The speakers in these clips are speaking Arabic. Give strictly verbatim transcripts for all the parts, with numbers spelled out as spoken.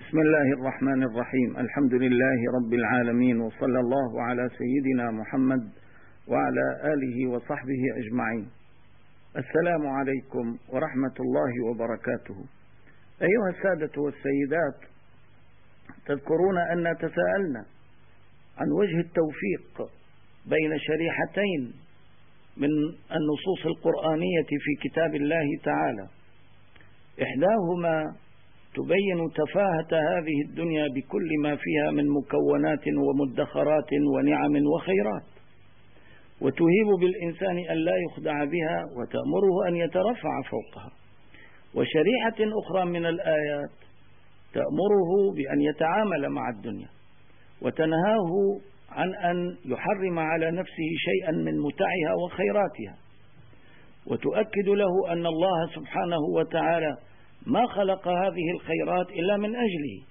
بسم الله الرحمن الرحيم. الحمد لله رب العالمين، وصلى الله على سيدنا محمد وعلى آله وصحبه أجمعين. السلام عليكم ورحمة الله وبركاته. أيها السادة والسيدات، تذكرون أن تساءلنا عن وجه التوفيق بين شريحتين من النصوص القرآنية في كتاب الله تعالى، إحداهما تبين تفاهة هذه الدنيا بكل ما فيها من مكونات ومدخرات ونعم وخيرات، وتهيب بالإنسان أن لا يخدع بها وتأمره أن يترفع فوقها، وشريحة أخرى من الآيات تأمره بأن يتعامل مع الدنيا وتنهاه عن أن يحرم على نفسه شيئا من متعها وخيراتها، وتؤكد له أن الله سبحانه وتعالى ما خلق هذه الخيرات إلا من أجله،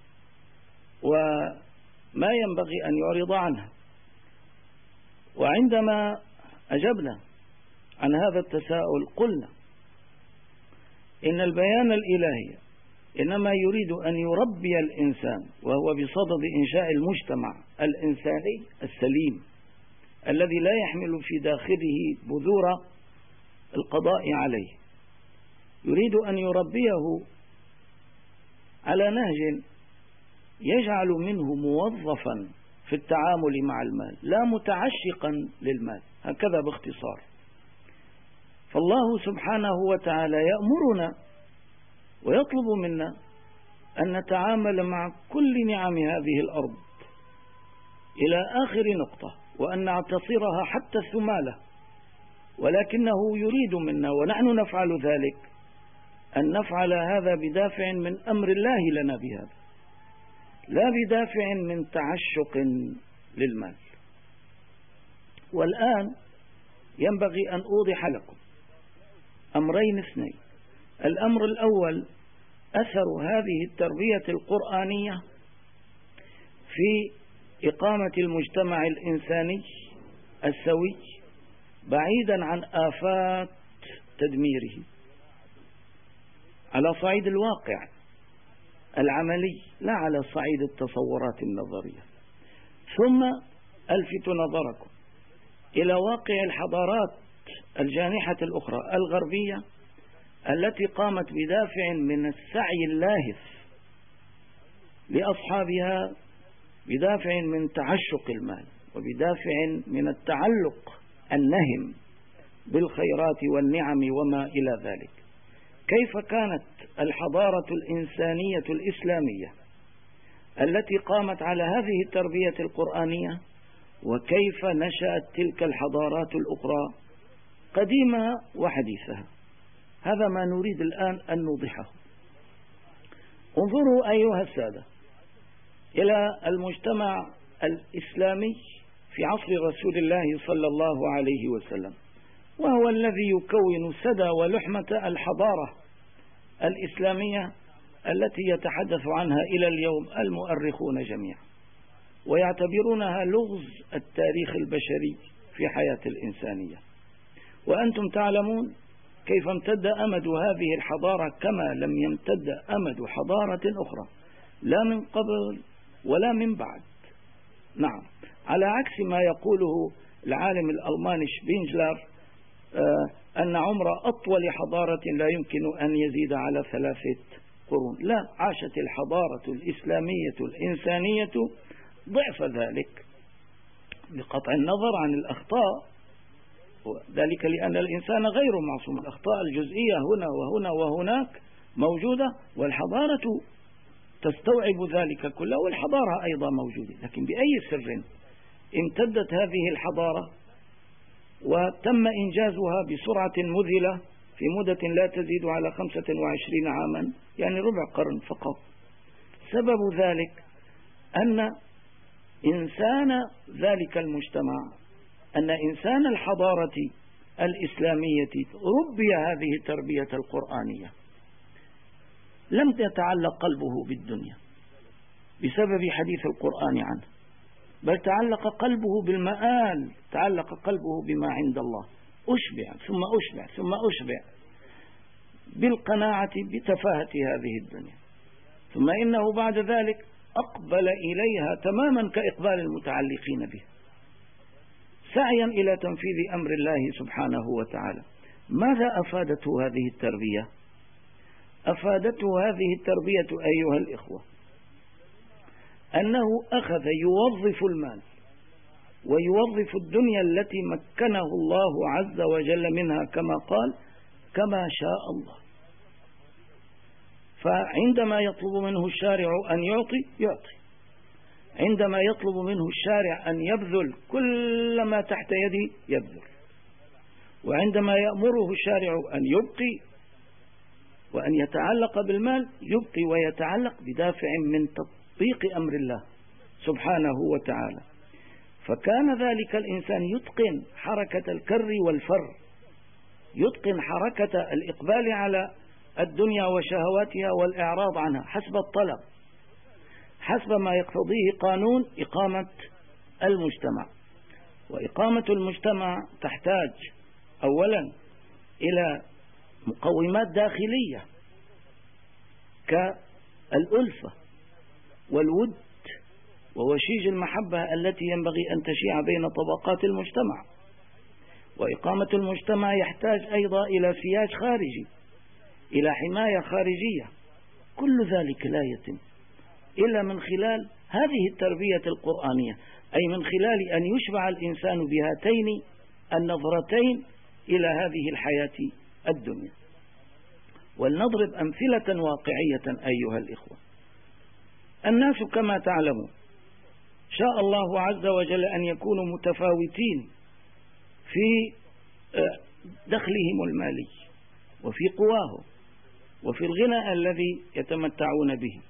وما ينبغي أن يعرض عنها. وعندما أجبنا عن هذا التساؤل قلنا إن البيان الإلهي إنما يريد أن يربي الإنسان، وهو بصدد إنشاء المجتمع الإنساني السليم الذي لا يحمل في داخله بذور القضاء عليه، يريد أن يربيه على نهج يجعل منه موظفا في التعامل مع المال، لا متعشقا للمال، هكذا باختصار. فالله سبحانه وتعالى يأمرنا ويطلب منا أن نتعامل مع كل نعم هذه الأرض إلى آخر نقطة، وأن نعتصرها حتى الثمالة، ولكنه يريد منا ونحن نفعل ذلك أن نفعل هذا بدافع من أمر الله لنا بهذا، لا بدافع من تعشق للمال. والآن ينبغي أن أوضح لكم أمرين اثنين. الأمر الأول أثر هذه التربية القرآنية في إقامة المجتمع الإنساني السوي بعيدا عن آفات تدميره على صعيد الواقع العملي، لا على صعيد التصورات النظرية. ثم ألفت نظركم إلى واقع الحضارات الجانحة الأخرى الغربية التي قامت بدافع من السعي اللاهث لأصحابها، بدافع من تعشق المال، وبدافع من التعلق النهم بالخيرات والنعم وما إلى ذلك. كيف كانت الحضارة الإنسانية الإسلامية التي قامت على هذه التربية القرآنية، وكيف نشأت تلك الحضارات الأخرى قديمها وحديثها. هذا ما نريد الآن أن نوضحه. انظروا أيها السادة إلى المجتمع الإسلامي في عصر رسول الله صلى الله عليه وسلم، وهو الذي يكون سدى ولحمة الحضارة الإسلامية التي يتحدث عنها إلى اليوم المؤرخون جميعا، ويعتبرونها لغز التاريخ البشري في حياة الإنسانية. وأنتم تعلمون كيف امتد أمد هذه الحضارة كما لم يمتد أمد حضارة أخرى، لا من قبل ولا من بعد. نعم، على عكس ما يقوله العالم الألماني شبينجلر أن عمر أطول حضارة لا يمكن أن يزيد على ثلاثة قرون. لا، عاشت الحضارة الإسلامية الإنسانية ضعف ذلك، بقطع النظر عن الأخطاء، ذلك لأن الإنسان غير معصوم، الأخطاء الجزئية هنا وهنا وهناك موجودة، والحضارة تستوعب ذلك كله، والحضارة أيضا موجودة. لكن بأي سر امتدت هذه الحضارة وتم إنجازها بسرعة مذهلة في مدة لا تزيد على خمسة وعشرين عاما، يعني ربع قرن فقط؟ سبب ذلك أن إنسان ذلك المجتمع، أن إنسان الحضارة الإسلامية ربي هذه التربية القرآنية، لم يتعلق قلبه بالدنيا بسبب حديث القرآن عنه، بل تعلق قلبه بالمآل، تعلق قلبه بما عند الله. أشبع ثم أشبع ثم أشبع بالقناعة بتفاهة هذه الدنيا. ثم إنه بعد ذلك أقبل إليها تماما كإقبال المتعلقين به، سعيا إلى تنفيذ أمر الله سبحانه وتعالى. ماذا أفادته هذه التربية؟ أفادته هذه التربية أيها الإخوة أنه أخذ يوظف المال ويوظف الدنيا التي مكنه الله عز وجل منها كما قال كما شاء الله. فعندما يطلب منه الشارع أن يعطي يعطي، عندما يطلب منه الشارع أن يبذل كل ما تحت يده يبذل، وعندما يأمره الشارع أن يبقي وأن يتعلق بالمال يبقي ويتعلق بدافع من تطبيق أمر الله سبحانه وتعالى. فكان ذلك الإنسان يتقن حركة الكر والفر، يتقن حركة الإقبال على الدنيا وشهواتها والإعراض عنها حسب الطلب، حسب ما يقتضيه قانون إقامة المجتمع. وإقامة المجتمع تحتاج أولا إلى مقومات داخلية كالألفة والود ووشيج المحبة التي ينبغي أن تشيع بين طبقات المجتمع. وإقامة المجتمع يحتاج أيضا إلى سياج خارجي، إلى حماية خارجية. كل ذلك لا يتم إلا من خلال هذه التربية القرآنية، أي من خلال أن يشبع الإنسان بهاتين النظرتين إلى هذه الحياة الدنيا. ولنضرب أمثلة واقعية أيها الإخوة. الناس كما تعلمون شاء الله عز وجل أن يكونوا متفاوتين في دخلهم المالي وفي قواهم وفي الغنى الذي يتمتعون به.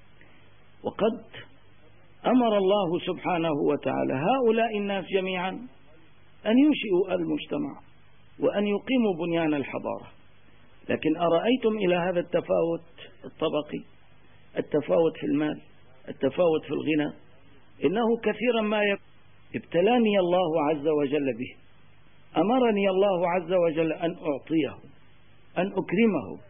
وقد أمر الله سبحانه وتعالى هؤلاء الناس جميعا أن ينشئوا المجتمع وأن يقيموا بنيان الحضارة. لكن أرأيتم إلى هذا التفاوت الطبقي، التفاوت في المال، التفاوت في الغنى، إنه كثيرا ما ابتلاني الله عز وجل به، أمرني الله عز وجل أن أعطيه، أن أكرمه،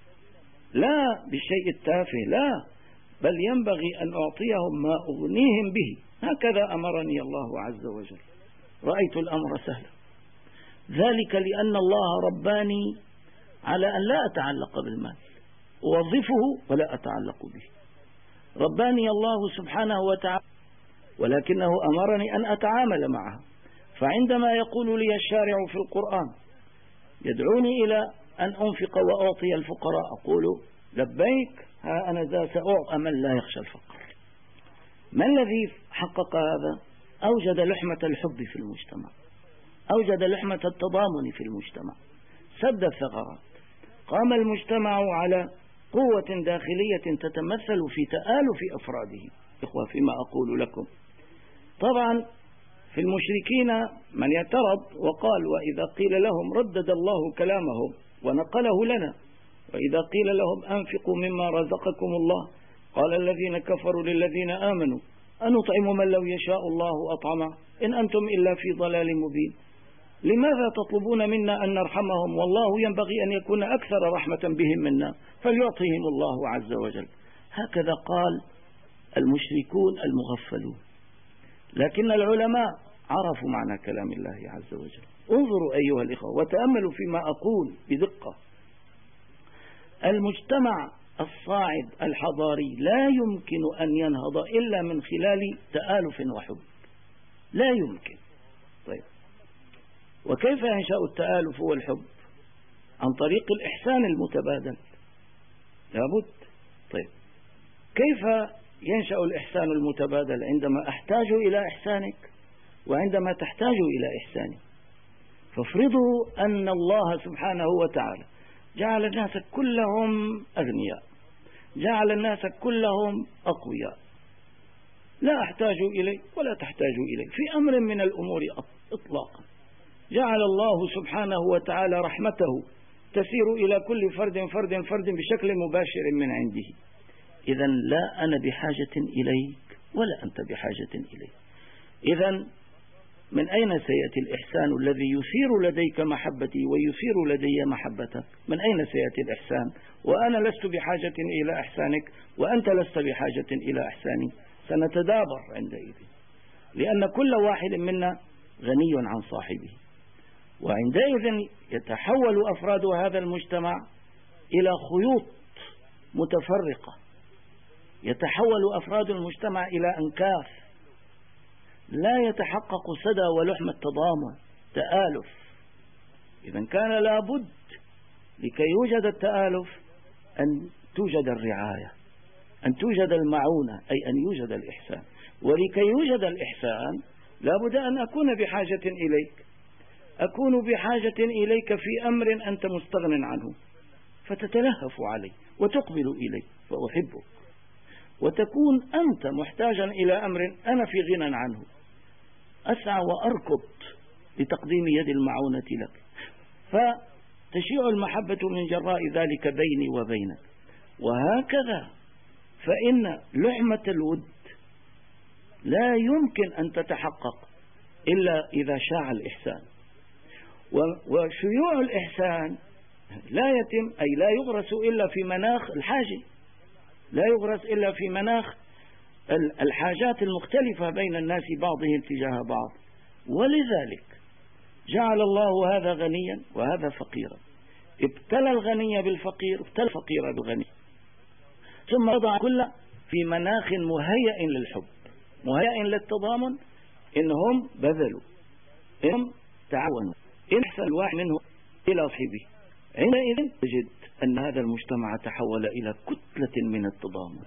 لا بالشيء التافه، لا، بل ينبغي أن أعطيهم ما أغنيهم به. هكذا أمرني الله عز وجل. رأيت الأمر سهلا، ذلك لأن الله رباني على أن لا أتعلق بالمال، أوظفه ولا أتعلق به. رباني الله سبحانه وتعالى، ولكنه أمرني أن أتعامل معه. فعندما يقول لي الشارع في القرآن يدعوني إلى أن أنفق وأعطي الفقراء، أقول لبيك، ها أنا ذا سأعطى من لا يخشى الفقر. ما الذي حقق هذا؟ أوجد لحمة الحب في المجتمع، أوجد لحمة التضامن في المجتمع، سد الثغرات. قام المجتمع على قوة داخلية تتمثل في تآلف أفراده. إخوة فيما أقول لكم، طبعا في المشركين من يعترض وقال وإذا قيل لهم ردد الله كلامهم ونقله لنا، وإذا قيل لهم أنفقوا مما رزقكم الله قال الذين كفروا للذين آمنوا أنطعم من لو يشاء الله أطعمه إن أنتم إلا في ضلال مبين. لماذا تطلبون منا أن نرحمهم والله ينبغي أن يكون أكثر رحمة بهم منا فليعطيهم الله عز وجل. هكذا قال المشركون المغفلون. لكن العلماء عرفوا معنى كلام الله عز وجل. انظروا أيها الإخوة وتأملوا فيما أقول بدقة. المجتمع الصاعد الحضاري لا يمكن أن ينهض إلا من خلال تآلف وحب، لا يمكن. طيب، وكيف ينشأ التآلف والحب؟ عن طريق الإحسان المتبادل، لابد. طيب، كيف ينشأ الإحسان المتبادل؟ عندما أحتاج إلى إحسانك وعندما تحتاج إلى إحساني. فافرضوا أن الله سبحانه وتعالى جعل الناس كلهم أغنياء، جعل الناس كلهم أقوياء، لا أحتاج إليه ولا تحتاج إليه في أمر من الأمور إطلاقا. جعل الله سبحانه وتعالى رحمته تسير إلى كل فرد فرد فرد بشكل مباشر من عنده. إذن لا أنا بحاجة إليك ولا أنت بحاجة إليه. إذن من أين سيأتي الإحسان الذي يثير لديك محبتي ويثير لدي محبتك؟ من أين سيأتي الإحسان وأنا لست بحاجة إلى إحسانك وأنت لست بحاجة إلى إحساني؟ سنتدابر عندئذ، لأن كل واحد منا غني عن صاحبه، وعندئذ يتحول أفراد هذا المجتمع إلى خيوط متفرقة، يتحول أفراد المجتمع إلى أنكاف، لا يتحقق سدى ولحم التضامن تآلف. إذا كان لابد لكي يوجد التآلف أن توجد الرعاية، أن توجد المعونة، أي أن يوجد الإحسان. ولكي يوجد الإحسان لابد أن أكون بحاجة إليك، أكون بحاجة إليك في أمر أنت مستغن عنه، فتتلهف علي وتقبل إلي فأحبك، وتكون أنت محتاجا إلى أمر أنا في غنى عنه، أسعى وأركض لتقديم يد المعونة لك، فتشيع المحبة من جراء ذلك بيني وبينك. وهكذا فإن لحمة الود لا يمكن أن تتحقق إلا إذا شاع الإحسان، وشيوع الإحسان لا يتم أي لا يغرس إلا في مناخ الحاجة، لا يغرس إلا في مناخ الحاجات المختلفة بين الناس بعضهم تجاه بعض. ولذلك جعل الله هذا غنيا وهذا فقيرا، ابتلى الغني بالفقير، ابتلى الفقير بالغني، ثم وضع كل في مناخ مهيئ للحب، مهيئ للتضامن، إنهم بذلوا، إنهم تعاونوا، إن أحسن الواحد منهم إلى صاحبه. عندئذ تجد أن هذا المجتمع تحول إلى كتلة من التضامن،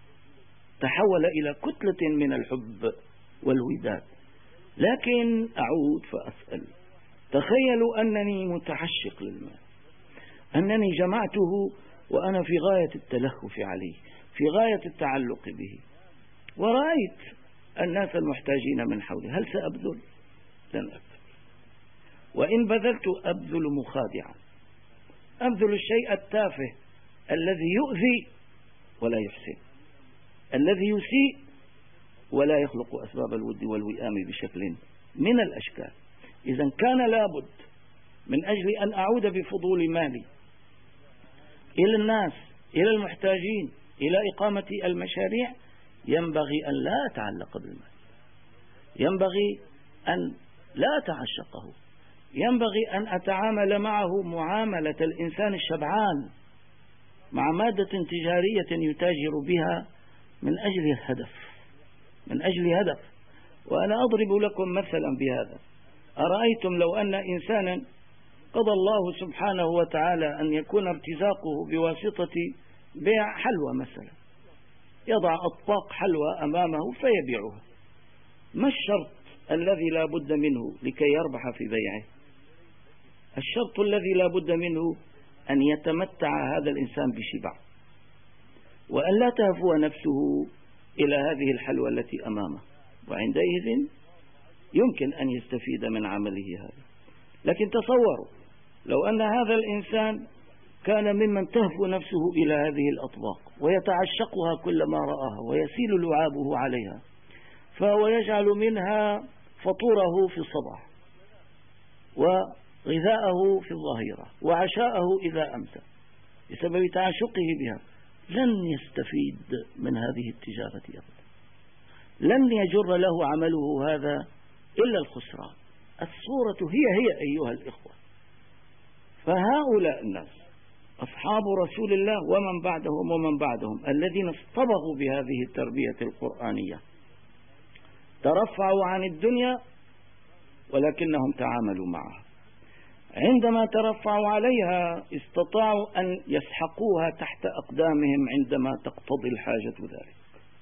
تحول إلى كتلة من الحب والوداد. لكن أعود فأسأل، تخيلوا أنني متعشق للمال، أنني جمعته وأنا في غاية التلهف عليه، في غاية التعلق به، ورأيت الناس المحتاجين من حولي، هل سأبذل؟ لن أبذل، وإن بذلت أبذل مخادعا، أبذل الشيء التافه الذي يؤذي ولا يحسن، الذي يسيء ولا يخلق أسباب الود والوئام بشكل من الأشكال. إذا كان لابد من أجل أن أعود بفضول مالي إلى الناس، إلى المحتاجين، إلى إقامة المشاريع، ينبغي أن لا أتعلق بالمال، ينبغي أن لا أتعشقه، ينبغي أن أتعامل معه معاملة الإنسان الشبعان مع مادة تجارية يتاجر بها من أجل الهدف، من أجل هدف. وأنا أضرب لكم مثلا بهذا، أرأيتم لو أن إنسانا قضى الله سبحانه وتعالى أن يكون ارتزاقه بواسطة بيع حلوى مثلا، يضع أطباق حلوى أمامه فيبيعها، ما الشرط الذي لا بد منه لكي يربح في بيعه؟ الشرط الذي لا بد منه أن يتمتع هذا الإنسان بشبع، وأن لا تهفو نفسه إلى هذه الحلوى التي أمامه، وعندئذ يمكن أن يستفيد من عمله هذا. لكن تصوروا لو أن هذا الإنسان كان ممن تهفو نفسه إلى هذه الأطباق ويتعشقها كلما رآها ويسيل لعابه عليها، فهو يجعل منها فطوره في الصباح وغذاءه في الظهيرة وعشاءه إذا أمسى بسبب تعشقه بها، لن يستفيد من هذه التجارة أبدا، لن يجر له عمله هذا إلا الخسران. الصورة هي هي أيها الإخوة. فهؤلاء الناس أصحاب رسول الله ومن بعدهم ومن بعدهم الذين اصطبغوا بهذه التربية القرآنية ترفعوا عن الدنيا ولكنهم تعاملوا معها، عندما ترفعوا عليها استطاعوا أن يسحقوها تحت أقدامهم عندما تقتضي الحاجة ذلك،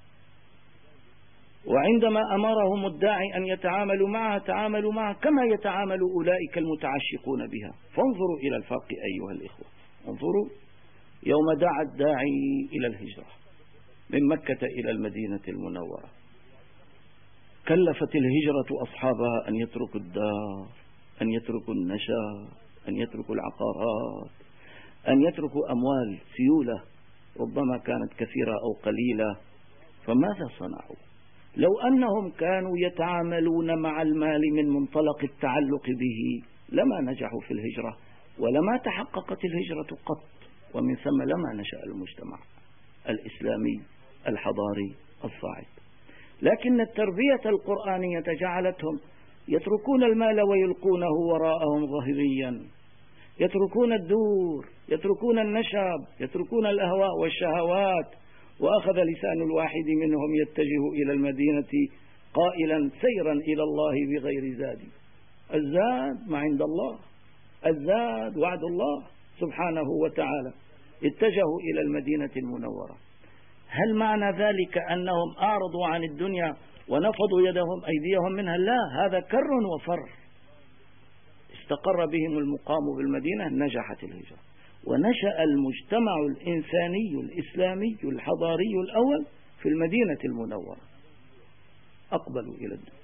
وعندما أمرهم الداعي أن يتعاملوا معها تعاملوا معها كما يتعامل أولئك المتعشقون بها. فانظروا إلى الفرق أيها الإخوة، انظروا يوم دعا الداعي إلى الهجرة من مكة إلى المدينة المنورة، كلفت الهجرة أصحابها أن يتركوا الدار، أن يتركوا النشاء، أن يتركوا العقارات، أن يتركوا أموال سيولة ربما كانت كثيرة أو قليلة. فماذا صنعوا؟ لو أنهم كانوا يتعاملون مع المال من منطلق التعلق به لما نجحوا في الهجرة، ولما تحققت الهجرة قط، ومن ثم لما نشأ المجتمع الإسلامي الحضاري الصاعد. لكن التربية القرآنية جعلتهم يتركون المال ويلقونه وراءهم ظهريا، يتركون الدور، يتركون النشب، يتركون الأهواء والشهوات. وأخذ لسان الواحد منهم يتجه إلى المدينة قائلا سيرا إلى الله بغير زاد. الزاد ما عند الله، الزاد وعد الله سبحانه وتعالى. اتجهوا إلى المدينة المنورة. هل معنى ذلك أنهم أعرضوا عن الدنيا ونفضوا يدهم أيديهم منها؟ لا، هذا كر وفر. استقر بهم المقام بالمدينة، نجحت الهجرة، ونشأ المجتمع الإنساني الإسلامي الحضاري الأول في المدينة المنورة. أقبلوا إلى الدنيا،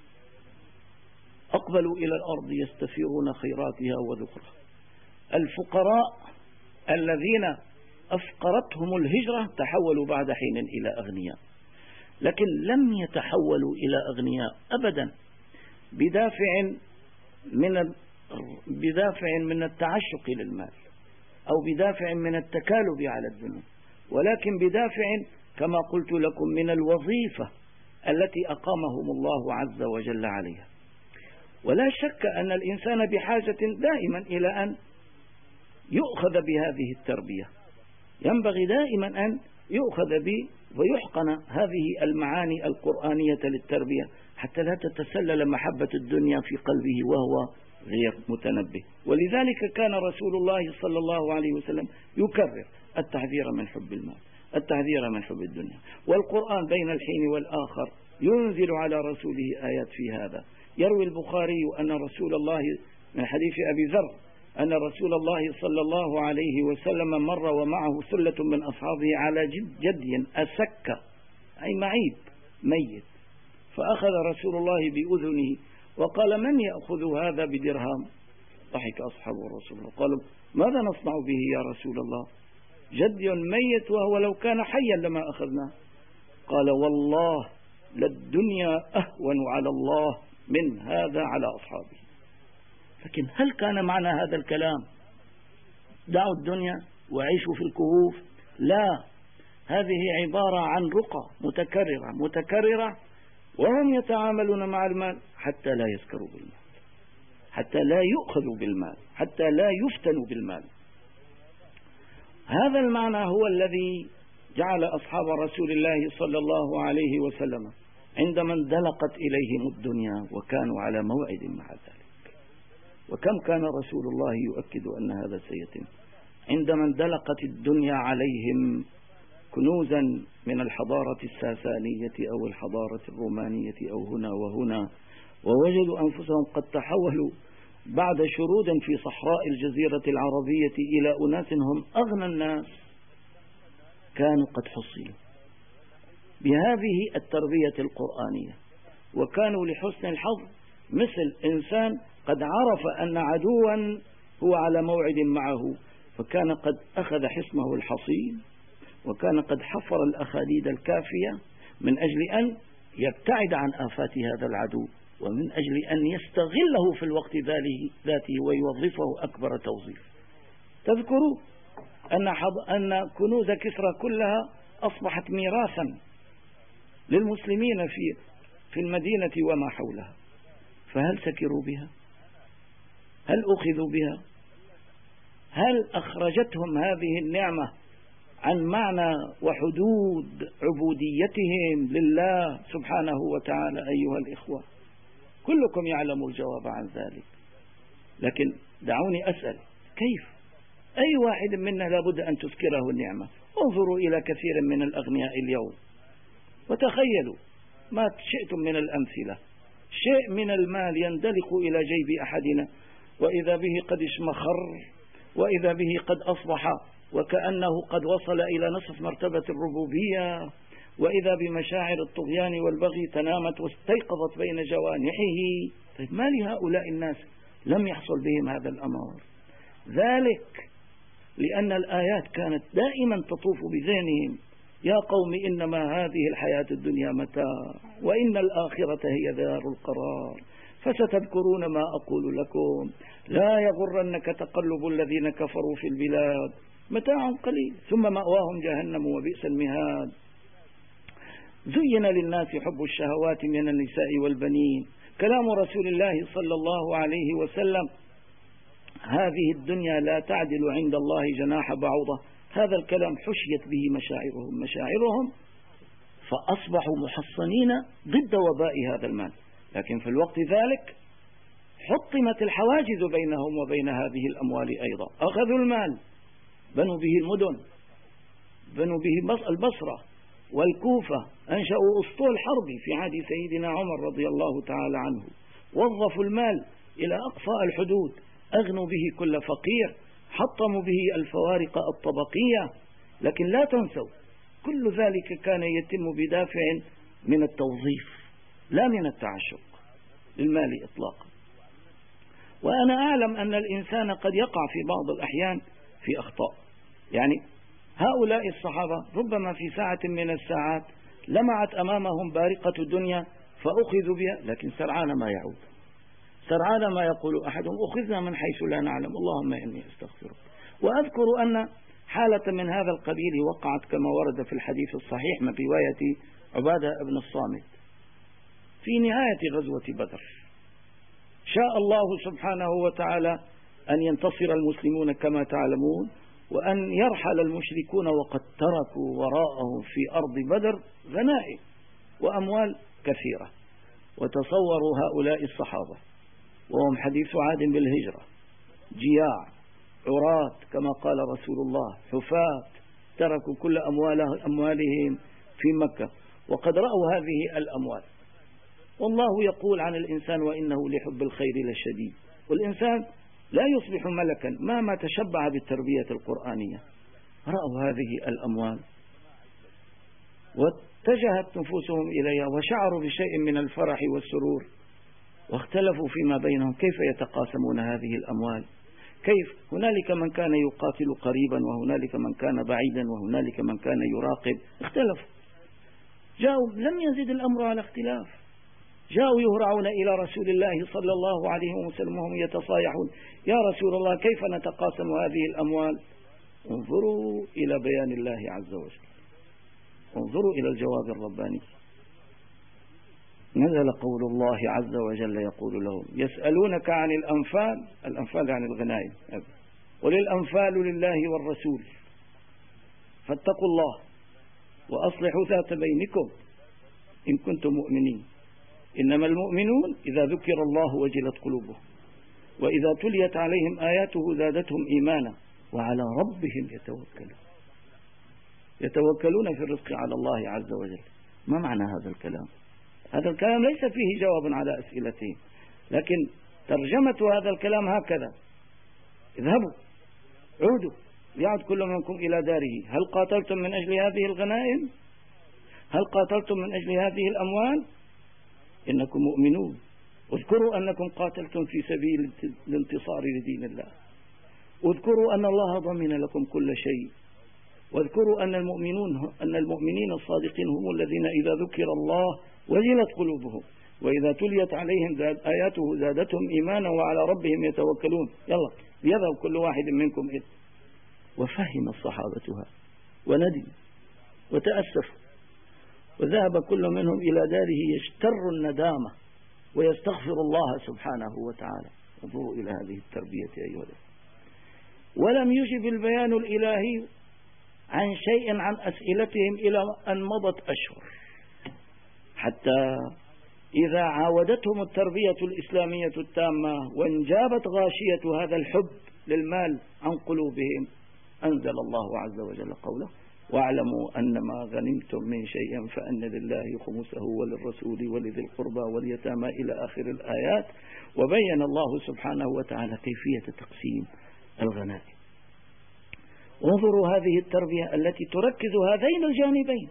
أقبلوا إلى الأرض يستثيرون خيراتها وذخرها. الفقراء الذين أفقرتهم الهجرة تحولوا بعد حين إلى أغنياء، لكن لم يتحولوا إلى أغنياء أبدا بدافع من بدافع من التعشق للمال أو بدافع من التكالب على الدنيا، ولكن بدافع كما قلت لكم من الوظيفة التي أقامهم الله عز وجل عليها. ولا شك أن الإنسان بحاجة دائما إلى أن يؤخذ بهذه التربية، ينبغي دائما أن يؤخذ به ويحقن هذه المعاني القرآنية للتربية حتى لا تتسلل محبة الدنيا في قلبه وهو غير متنبه. ولذلك كان رسول الله صلى الله عليه وسلم يكرر التحذير من حب المال، التحذير من حب الدنيا. والقرآن بين الحين والآخر ينزل على رسوله آيات في هذا. يروي البخاري أن رسول الله من حديث أبي ذر أن رسول الله صلى الله عليه وسلم مر ومعه سلة من أصحابه على جدي أسك أي معيب ميت، فأخذ رسول الله بأذنه وقال من يأخذ هذا بدرهم؟ ضحك أصحاب الرسول وقالوا ماذا نصنع به يا رسول الله؟ جدي ميت وهو لو كان حيا لما أخذناه. قال والله للدنيا أهون على الله من هذا على أصحابه. لكن هل كان معنى هذا الكلام دعوا الدنيا وعيشوا في الكهوف؟ لا، هذه عبارة عن رقى متكررة متكررة، وهم يتعاملون مع المال حتى لا يسكروا بالمال، حتى لا يؤخذوا بالمال، حتى لا يفتنوا بالمال. هذا المعنى هو الذي جعل أصحاب رسول الله صلى الله عليه وسلم عندما اندلقت إليهم الدنيا وكانوا على موعد مع ذلك. وكم كان رسول الله يؤكد أن هذا سيتم عندما اندلقت الدنيا عليهم كنوزا من الحضارة الساسانية أو الحضارة الرومانية أو هنا وهنا، ووجدوا أنفسهم قد تحولوا بعد شرود في صحراء الجزيرة العربية إلى أناس هم أغنى الناس، كانوا قد حصلوا بهذه التربية القرآنية، وكانوا لحسن الحظ مثل إنسان قد عرف أن عدوا هو على موعد معه، فكان قد أخذ حصنه الحصين، وكان قد حفر الأخاديد الكافية من أجل أن يبتعد عن آفات هذا العدو، ومن أجل أن يستغله في الوقت ذاته ويوظفه أكبر توظيف. تذكروا أن, أن كنوز كسرى كلها أصبحت ميراثا للمسلمين في, في المدينة وما حولها، فهل سكروا بها؟ هل أخذوا بها؟ هل أخرجتهم هذه النعمة عن معنى وحدود عبوديتهم لله سبحانه وتعالى؟ أيها الإخوة، كلكم يعلم الجواب عن ذلك، لكن دعوني أسأل كيف؟ أي واحد منا لابد أن تذكره النعمة. انظروا إلى كثير من الأغنياء اليوم وتخيلوا ما شئتم من الأمثلة، شيء من المال يندلق إلى جيب أحدنا وإذا به قد اشمخر، وإذا به قد أصبح وكأنه قد وصل إلى نصف مرتبة الربوبية، وإذا بمشاعر الطغيان والبغي تنامت واستيقظت بين جوانحه. طيب ما لهؤلاء الناس لم يحصل بهم هذا الأمر؟ ذلك لأن الآيات كانت دائما تطوف بذهنهم يا قوم إنما هذه الحياة الدنيا متاع وإن الآخرة هي دار القرار فستذكرون ما أقول لكم لا يغرنك تقلب الذين كفروا في البلاد متاع قليل ثم مأواهم جهنم وبئس المهاد. زين للناس حب الشهوات من النساء والبنين. كلام رسول الله صلى الله عليه وسلم هذه الدنيا لا تعدل عند الله جناح بعوضة. هذا الكلام حشيت به مشاعرهم مشاعرهم فأصبحوا محصنين ضد وباء هذا المال. لكن في الوقت ذلك حطمت الحواجز بينهم وبين هذه الأموال أيضا. أخذوا المال بنوا به المدن بنوا به البصرة والكوفة أنشأوا أسطول حرب في عهد سيدنا عمر رضي الله تعالى عنه. وظفوا المال إلى أقصى الحدود أغنوا به كل فقير حطموا به الفوارق الطبقية. لكن لا تنسوا كل ذلك كان يتم بدافع من التوظيف لا من التعشق للمال إطلاقا. وأنا أعلم أن الإنسان قد يقع في بعض الأحيان في أخطاء. يعني هؤلاء الصحابة ربما في ساعة من الساعات لمعت أمامهم بارقة الدنيا فأخذوا بها لكن سرعان ما يعود سرعان ما يقول أحدهم أخذنا من حيث لا نعلم اللهم إني أستغفرك. وأذكر أن حالة من هذا القبيل وقعت كما ورد في الحديث الصحيح من رواية عبادة بن الصامت في نهاية غزوة بدر. شاء الله سبحانه وتعالى أن ينتصر المسلمون كما تعلمون وأن يرحل المشركون وقد تركوا وراءهم في أرض بدر غنائم وأموال كثيرة. وتصوروا هؤلاء الصحابة وهم حديث عهد بالهجرة جياع عراة كما قال رسول الله حفاة تركوا كل أموالهم في مكة وقد رأوا هذه الأموال. والله يقول عن الإنسان وإنه لحب الخير لشديد. والإنسان لا يصبح ملكا مهما تشبع بالتربية القرآنية. رأوا هذه الأموال واتجهت نفوسهم إليها وشعروا بشيء من الفرح والسرور واختلفوا فيما بينهم كيف يتقاسمون هذه الأموال. كيف هنالك من كان يقاتل قريبا وهنالك من كان بعيدا وهنالك من كان يراقب. اختلفوا جاءوا لم يزد الأمر على اختلاف. جاءوا يهرعون إلى رسول الله صلى الله عليه وسلم وهم يتصايحون يا رسول الله كيف نتقاسم هذه الأموال. انظروا إلى بيان الله عز وجل انظروا إلى الجواب الرباني. نزل قول الله عز وجل يقول لهم يسألونك عن الأنفال. الأنفال عن الغنائم وللأنفال لله والرسول فاتقوا الله وأصلحوا ذات بينكم إن كنتم مؤمنين إنما المؤمنون إذا ذكر الله وجلت قلوبهم وإذا تليت عليهم آياته زادتهم إيمانا وعلى ربهم يتوكلون يتوكلون في الرزق على الله عز وجل. ما معنى هذا الكلام؟ هذا الكلام ليس فيه جواب على أسئلتهم لكن ترجمة هذا الكلام هكذا اذهبوا عودوا يعد كل منكم إلى داره. هل قاتلتم من أجل هذه الغنائم؟ هل قاتلتم من أجل هذه الأموال؟ إنكم مؤمنون. اذكروا أنكم قاتلتم في سبيل الانتصار لدين الله. اذكروا أن الله ضمن لكم كل شيء. واذكروا أن المؤمنون أن المؤمنين الصادقين هم الذين إذا ذكر الله وجلت قلوبهم وإذا تليت عليهم زاد آياته زادتهم إيمانا وعلى ربهم يتوكلون. يلا يذهب كل واحد منكم إذ. وفهم الصحابتها وندم وتأسفوا وذهب كل منهم إلى داره يشتر الندامة ويستغفر الله سبحانه وتعالى. انظروا إلى هذه التربية أيها الأخوة. ولم يجب البيان الإلهي عن شيء عن أسئلتهم إلى أن مضت أشهر حتى إذا عاودتهم التربية الإسلامية التامة وانجابت غاشية هذا الحب للمال عن قلوبهم أنزل الله عز وجل قوله واعلموا أن ما غنمتم من شيء فأن لله خمسه وللرسول ولذي القربى واليتامى إلى آخر الآيات. وبين الله سبحانه وتعالى كيفية تقسيم الغنائم. انظروا هذه التربية التي تركز هذين الجانبين.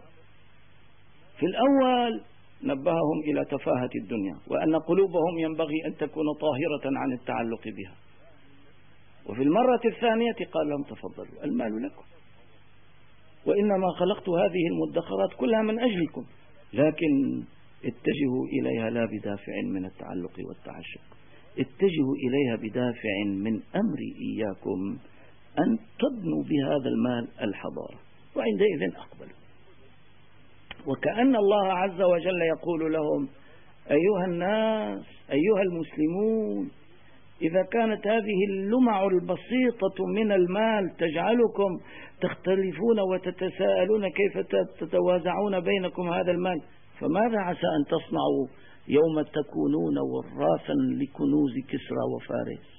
في الأول نبههم إلى تفاهة الدنيا وأن قلوبهم ينبغي أن تكون طاهرة عن التعلق بها. وفي المرة الثانية قال لهم تفضلوا المال لكم وإنما خلقت هذه المدخرات كلها من أجلكم، لكن اتجهوا إليها لا بدافع من التعلق والتعشق، اتجهوا إليها بدافع من أمري إياكم أن تبنوا بهذا المال الحضارة، وعندئذ أقبلوا. وكأن الله عز وجل يقول لهم: أيها الناس، أيها المسلمون، إذا كانت هذه اللمع البسيطة من المال تجعلكم تختلفون وتتساءلون كيف تتوازعون بينكم هذا المال، فماذا عسى أن تصنعوا يوم تكونون ورافا لكنوز كسرى وفارس؟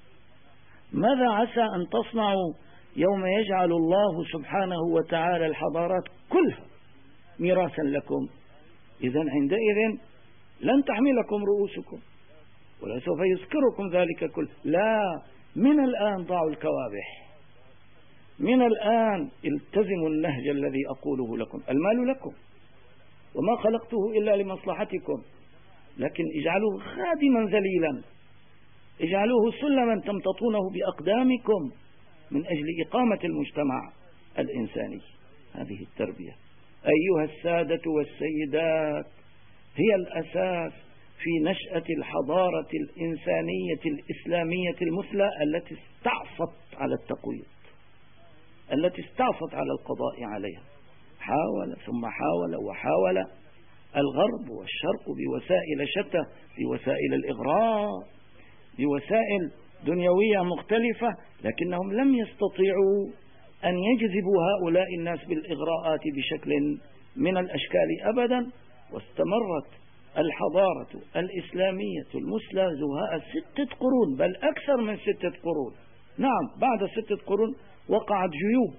ماذا عسى أن تصنعوا يوم يجعل الله سبحانه وتعالى الحضارات كلها ميراثا لكم؟ إذن عندئذ لن تحملكم رؤوسكم ولا سوف يذكركم ذلك كله. لا، من الآن ضعوا الكوابح، من الآن التزموا النهج الذي أقوله لكم. المال لكم وما خلقته إلا لمصلحتكم، لكن اجعلوه خادما ذليلا، اجعلوه سلما تمتطونه بأقدامكم من أجل إقامة المجتمع الإنساني. هذه التربية أيها السادة والسيدات هي الأساس في نشأة الحضارة الإنسانية الإسلامية المثلى التي استعصت على التقويض، التي استعصت على القضاء عليها. حاول ثم حاول وحاول الغرب والشرق بوسائل شتى، بوسائل الإغراء، بوسائل دنيوية مختلفة، لكنهم لم يستطيعوا أن يجذبوا هؤلاء الناس بالإغراءات بشكل من الأشكال أبدا. واستمرت الحضارة الإسلامية المثلى زهاء ستة قرون، بل أكثر من ستة قرون. نعم، بعد ستة قرون وقعت جيوب،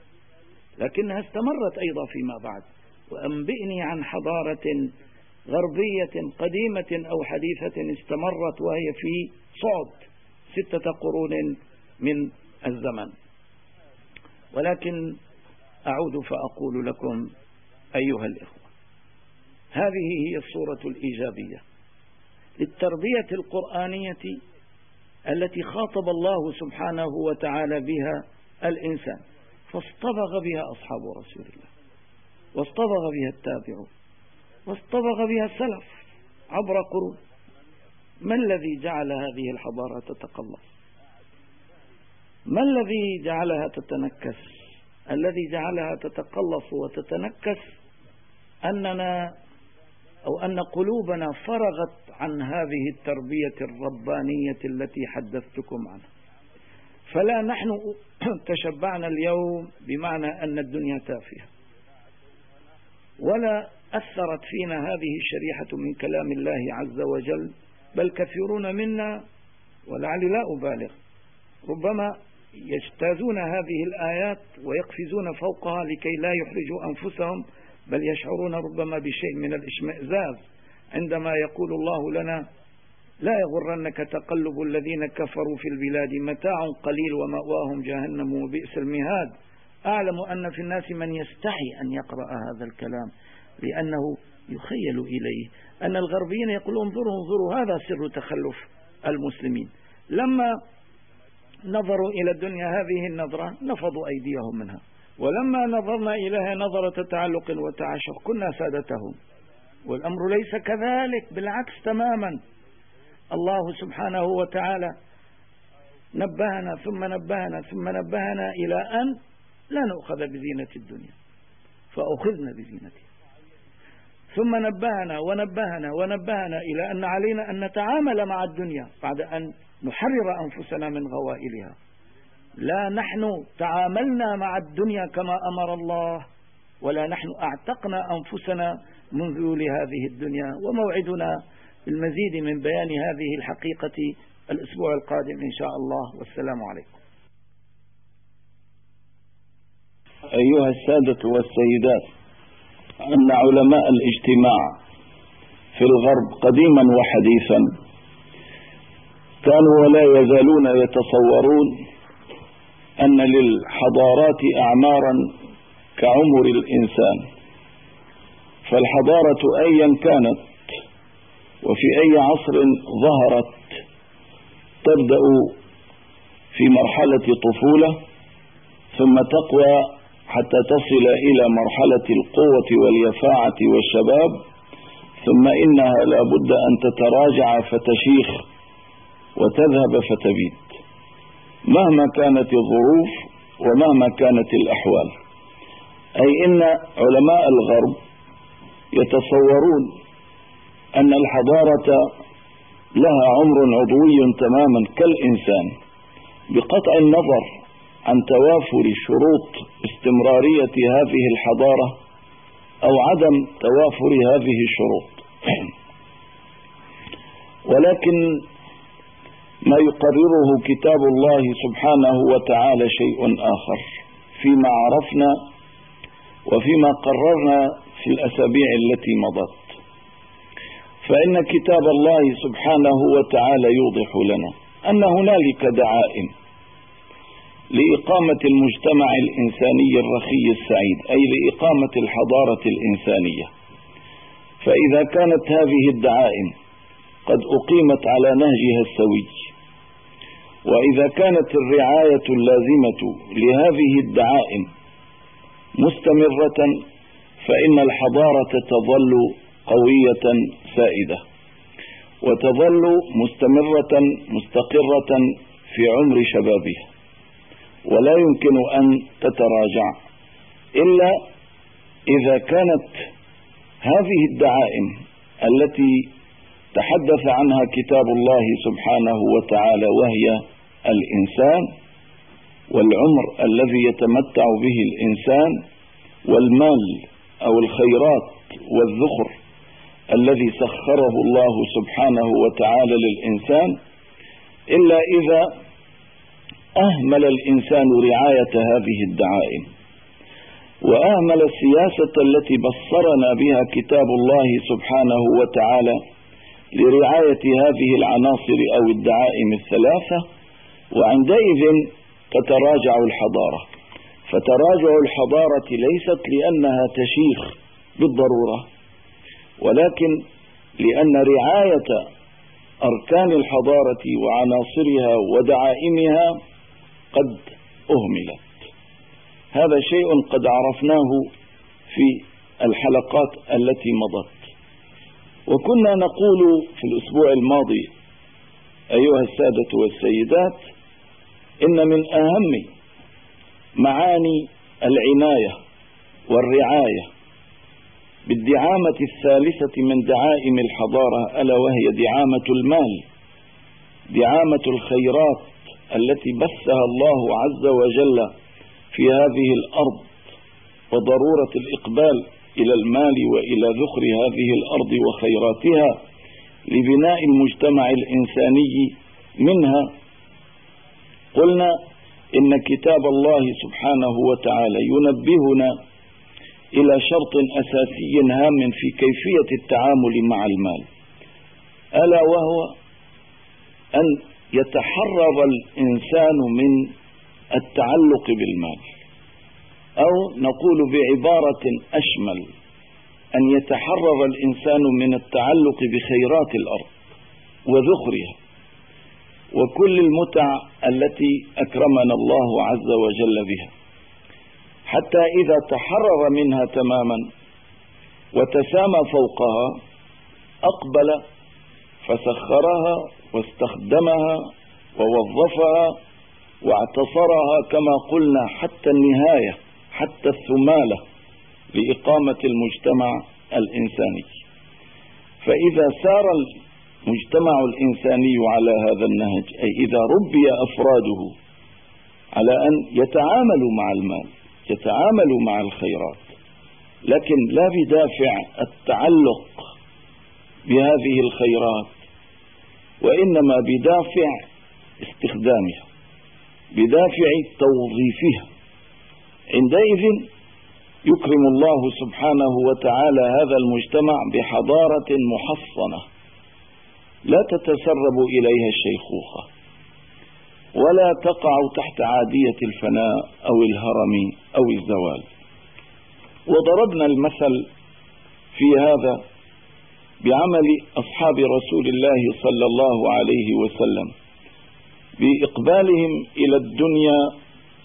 لكنها استمرت أيضا فيما بعد. وأنبئني عن حضارة غربية قديمة أو حديثة استمرت وهي في صعد ستة قرون من الزمن. ولكن أعود فأقول لكم أيها الإخوة، هذه هي الصورة الإيجابية للتربية القرآنية التي خاطب الله سبحانه وتعالى بها الإنسان، فاصطبغ بها أصحاب رسول الله، واصطبغ بها التابعون، واصطبغ بها السلف عبر قرون. ما الذي جعل هذه الحضارة تتقلص؟ ما الذي جعلها تتنكس؟ الذي جعلها تتقلص وتتنكس أننا أو أن قلوبنا فرغت عن هذه التربية الربانية التي حدثتكم عنها. فلا نحن تشبعنا اليوم بمعنى أن الدنيا تافهة، ولا أثرت فينا هذه الشريحة من كلام الله عز وجل، بل كثيرون منا، ولعلي لا أبالغ، ربما يجتازون هذه الآيات ويقفزون فوقها لكي لا يحرجوا أنفسهم، بل يشعرون ربما بشيء من الاشمئزاز عندما يقول الله لنا: لا يغرنك تقلب الذين كفروا في البلاد، متاع قليل ومأواهم جهنم وبئس المهاد. أعلم أن في الناس من يستحي أن يقرأ هذا الكلام، لأنه يخيل إليه أن الغربيين يقولون: انظروا انظروا، هذا سر تخلف المسلمين. لما نظروا إلى الدنيا هذه النظرة نفضوا أيديهم منها، ولما نظرنا إليها نظرة تعلق وتعشق كنا سادتهم. والأمر ليس كذلك، بالعكس تماما. الله سبحانه وتعالى نبهنا ثم نبهنا ثم نبهنا إلى أن لا نأخذ بزينة الدنيا، فأخذنا بزينتها. ثم نبهنا ونبهنا ونبهنا إلى أن علينا أن نتعامل مع الدنيا بعد أن نحرر أنفسنا من غوائلها. لا نحن تعاملنا مع الدنيا كما أمر الله، ولا نحن أعتقنا أنفسنا من ذيول هذه الدنيا. وموعدنا المزيد من بيان هذه الحقيقة الأسبوع القادم إن شاء الله، والسلام عليكم. أيها السادة والسيدات، أن علماء الاجتماع في الغرب قديما وحديثا كانوا ولا يزالون يتصورون أن للحضارات أعمارا كعمر الإنسان، فالحضارة أيا كانت وفي أي عصر ظهرت تبدأ في مرحلة طفولة، ثم تقوى حتى تصل إلى مرحلة القوة واليفاعة والشباب، ثم إنها لا بد أن تتراجع فتشيخ وتذهب فتبيد مهما كانت الظروف ومهما كانت الأحوال. أي إن علماء الغرب يتصورون أن الحضارة لها عمر عضوي تماما كالإنسان، بقطع النظر عن توافر شروط استمرارية هذه الحضارة أو عدم توافر هذه الشروط. ولكن ما يقرره كتاب الله سبحانه وتعالى شيء آخر فيما عرفنا وفيما قررنا في الأسابيع التي مضت. فإن كتاب الله سبحانه وتعالى يوضح لنا أن هنالك دعائم لإقامة المجتمع الإنساني الرخي السعيد، أي لإقامة الحضارة الإنسانية. فإذا كانت هذه الدعائم قد أقيمت على نهجها السوي، وإذا كانت الرعاية اللازمة لهذه الدعائم مستمرة، فإن الحضارة تظل قوية سائدة وتظل مستمرة مستقرة في عمر شبابها، ولا يمكن أن تتراجع إلا إذا كانت هذه الدعائم التي تحدث عنها كتاب الله سبحانه وتعالى، وهي الإنسان والعمر الذي يتمتع به الإنسان والمال أو الخيرات والذخر الذي سخره الله سبحانه وتعالى للإنسان، إلا إذا أهمل الإنسان رعاية هذه الدعائم وأهمل السياسة التي بصرنا بها كتاب الله سبحانه وتعالى لرعاية هذه العناصر أو الدعائم الثلاثة، وعندئذ تتراجع الحضارة. فتراجع الحضارة ليست لأنها تشيخ بالضرورة، ولكن لأن رعاية أركان الحضارة وعناصرها ودعائمها قد أهملت. هذا شيء قد عرفناه في الحلقات التي مضت. وكنا نقول في الأسبوع الماضي أيها السادة والسيدات إن من أهم معاني العناية والرعاية بالدعامة الثالثة من دعائم الحضارة ألا وهي دعامة المال، دعامة الخيرات التي بثها الله عز وجل في هذه الأرض، وضرورة الإقبال إلى المال وإلى ذخر هذه الأرض وخيراتها لبناء المجتمع الإنساني منها. قلنا إن كتاب الله سبحانه وتعالى ينبهنا إلى شرط أساسي هام في كيفية التعامل مع المال، ألا وهو أن يتحرر الإنسان من التعلق بالمال، أو نقول بعبارة أشمل أن يتحرر الإنسان من التعلق بخيرات الأرض وذخرها وكل المتع التي أكرمنا الله عز وجل بها، حتى إذا تحرر منها تماما وتسامى فوقها أقبل فسخرها واستخدمها ووظفها واعتصرها كما قلنا حتى النهاية، حتى الثمالة، لإقامة المجتمع الإنساني. فإذا سار المجتمع الإنساني على هذا النهج، أي إذا ربي أفراده على أن يتعاملوا مع المال، يتعاملوا مع الخيرات، لكن لا بدافع التعلق بهذه الخيرات، وإنما بدافع استخدامها، بدافع توظيفها، عندئذ يكرم الله سبحانه وتعالى هذا المجتمع بحضارة محصنة لا تتسرب إليها الشيخوخة ولا تقع تحت عادية الفناء أو الهرم أو الزوال. وضربنا المثل في هذا بعمل أصحاب رسول الله صلى الله عليه وسلم بإقبالهم إلى الدنيا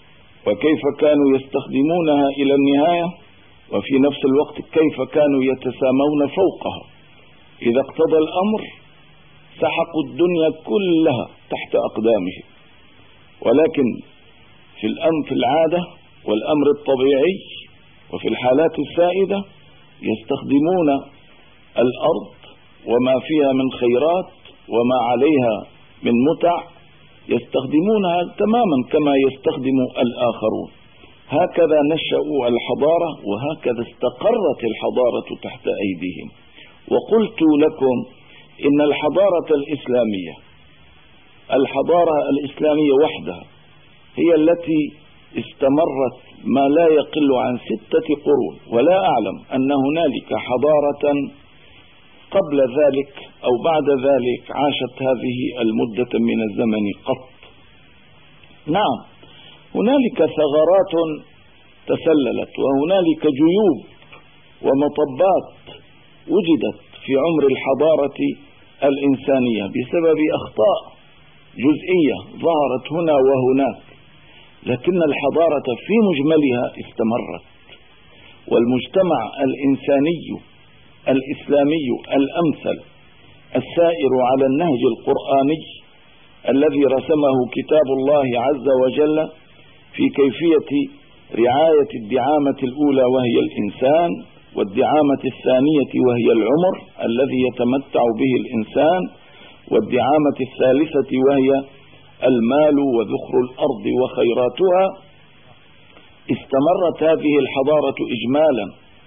وكيف كانوا يستخدمونها إلى النهاية، وفي نفس الوقت كيف كانوا يتسامون فوقها. إذا اقتضى الأمر سحقوا الدنيا كلها تحت أقدامهم، ولكن في الأمر في العادة والأمر الطبيعي وفي الحالات السائدة يستخدمون الأرض وما فيها من خيرات وما عليها من متع، يستخدمونها تماما كما يستخدم الآخرون. هكذا نشأوا الحضارة، وهكذا استقرت الحضارة تحت أيديهم. وقلت لكم إن الحضارة الإسلامية الحضارة الإسلامية وحدها هي التي استمرت ما لا يقل عن ستة قرون، ولا أعلم أن هنالك حضارة قبل ذلك أو بعد ذلك عاشت هذه المدة من الزمن قط. نعم، هنالك ثغرات تسللت، وهنالك جيوب ومطبات وجدت في عمر الحضارة الإنسانية بسبب أخطاء جزئية ظهرت هنا وهناك، لكن الحضارة في مجملها استمرت. والمجتمع الإنساني الإسلامي الأمثل السائر على النهج القرآني الذي رسمه كتاب الله عز وجل في كيفية رعاية الدعامة الأولى وهي الإنسان، والدعامة الثانية وهي العمر الذي يتمتع به الإنسان، والدعامة الثالثة وهي المال وذخر الأرض وخيراتها. استمرت هذه الحضارة إجمالا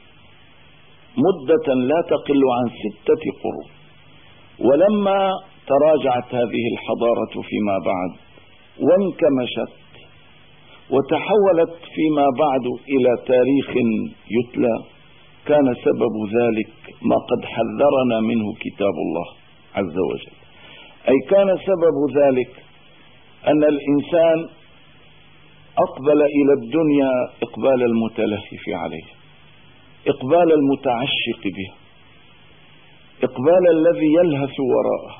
مدة لا تقل عن ستة قرون. ولما تراجعت هذه الحضارة فيما بعد وانكمشت وتحولت فيما بعد إلى تاريخ يتلى، كان سبب ذلك ما قد حذرنا منه كتاب الله عز وجل، أي كان سبب ذلك أن الإنسان أقبل إلى الدنيا إقبال المتلهف عليه، إقبال المتعشق به، إقبال الذي يلهث وراءه.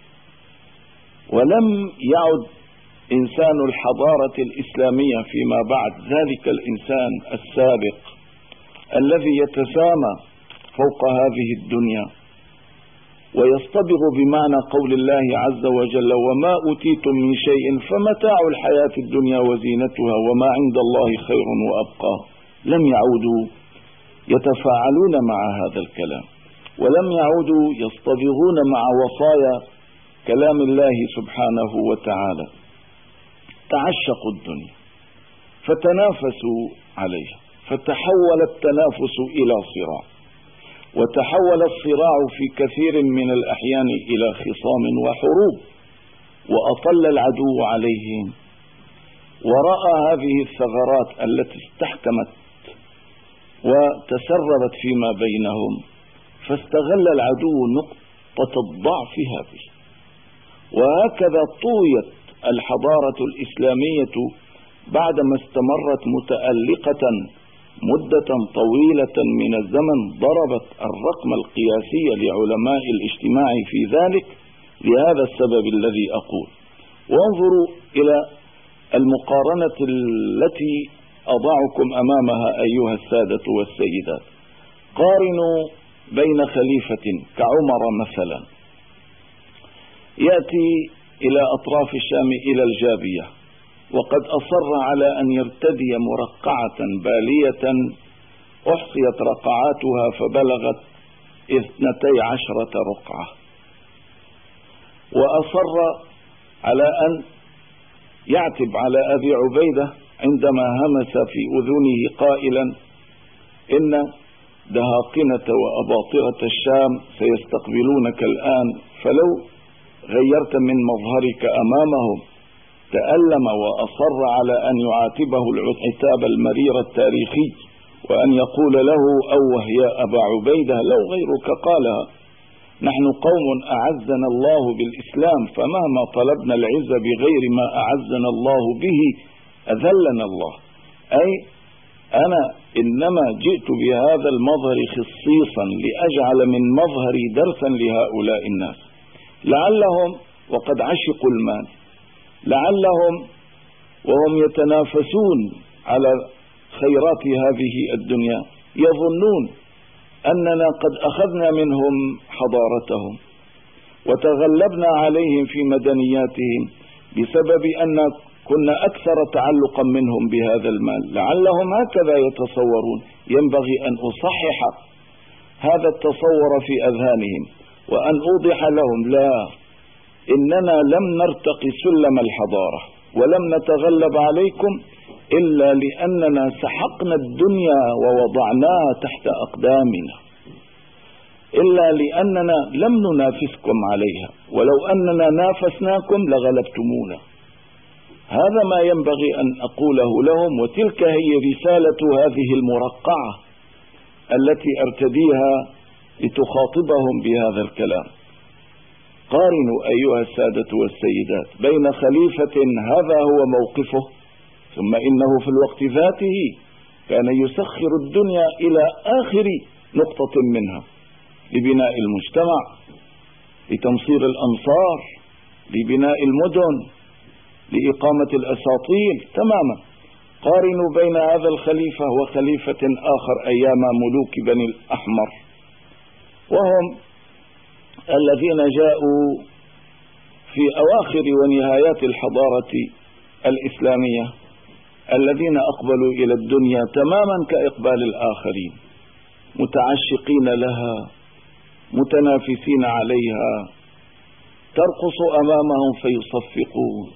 ولم يعد إنسان الحضارة الإسلامية فيما بعد ذلك الإنسان السابق الذي يتسامى فوق هذه الدنيا ويصطبغ بمعنى قول الله عز وجل: وما أوتيتم من شيء فمتاع الحياة الدنيا وزينتها وما عند الله خير وأبقى. لم يعودوا يتفاعلون مع هذا الكلام، ولم يعودوا يصطبغون مع وصايا كلام الله سبحانه وتعالى. تعشقوا الدنيا فتنافسوا عليها، فتحول التنافس إلى صراع، وتحول الصراع في كثير من الأحيان إلى خصام وحروب، وأطل العدو عليهم ورأى هذه الثغرات التي استحكمت وتسربت فيما بينهم، فاستغل العدو نقطة الضعف هذه. وهكذا طويت الحضارة الإسلامية بعدما استمرت متألقة مدة طويلة من الزمن، ضربت الرقم القياسي لعلماء الاجتماع في ذلك لهذا السبب الذي أقول. وانظروا إلى المقارنة التي أضعكم أمامها أيها السادة والسيدات. قارنوا بين خليفة كعمر مثلا يأتي إلى أطراف الشام إلى الجابية، وقد أصر على أن يرتدي مرقعة بالية أحصيت رقعاتها فبلغت اثنتي عشرة رقعة، وأصر على أن يعتب على أبي عبيدة عندما همس في أذنه قائلا: إن دهاقنة وأباطرة الشام سيستقبلونك الآن، فلو غيرت من مظهرك أمامهم. تألم وأصر على أن يعاتبه العتاب المرير التاريخي، وأن يقول له: أوه يا أبا عبيدة لو غيرك قالها، نحن قوم أعزنا الله بالإسلام، فمهما طلبنا العز بغير ما أعزنا الله به أذلنا الله. أي أنا إنما جئت بهذا المظهر خصيصا لأجعل من مظهري درسا لهؤلاء الناس، لعلهم وقد عشقوا المال، لعلهم وهم يتنافسون على خيرات هذه الدنيا يظنون أننا قد أخذنا منهم حضارتهم وتغلبنا عليهم في مدنياتهم بسبب أن كنا أكثر تعلقا منهم بهذا المال. لعلهم هكذا يتصورون. ينبغي أن أصحح هذا التصور في أذهانهم وأن أوضح لهم لا، إننا لم نرتقي سلم الحضارة ولم نتغلب عليكم إلا لأننا سحقنا الدنيا ووضعناها تحت أقدامنا، إلا لأننا لم ننافسكم عليها، ولو أننا نافسناكم لغلبتمونا. هذا ما ينبغي أن أقوله لهم، وتلك هي رسالة هذه المرقعة التي أرتديها لتخاطبهم بهذا الكلام. قارنوا أيها السادة والسيدات بين خليفة هذا هو موقفه، ثم إنه في الوقت ذاته كان يسخر الدنيا إلى آخر نقطة منها لبناء المجتمع، لتمصير الأمصار، لبناء المدن، لإقامة الأساطيل تماما. قارنوا بين هذا الخليفة وخليفة آخر أيام ملوك بني الأحمر، وهم الذين جاءوا في أواخر ونهايات الحضارة الإسلامية، الذين أقبلوا إلى الدنيا تماما كإقبال الآخرين، متعشقين لها، متنافسين عليها، ترقص أمامهم فيصفقون،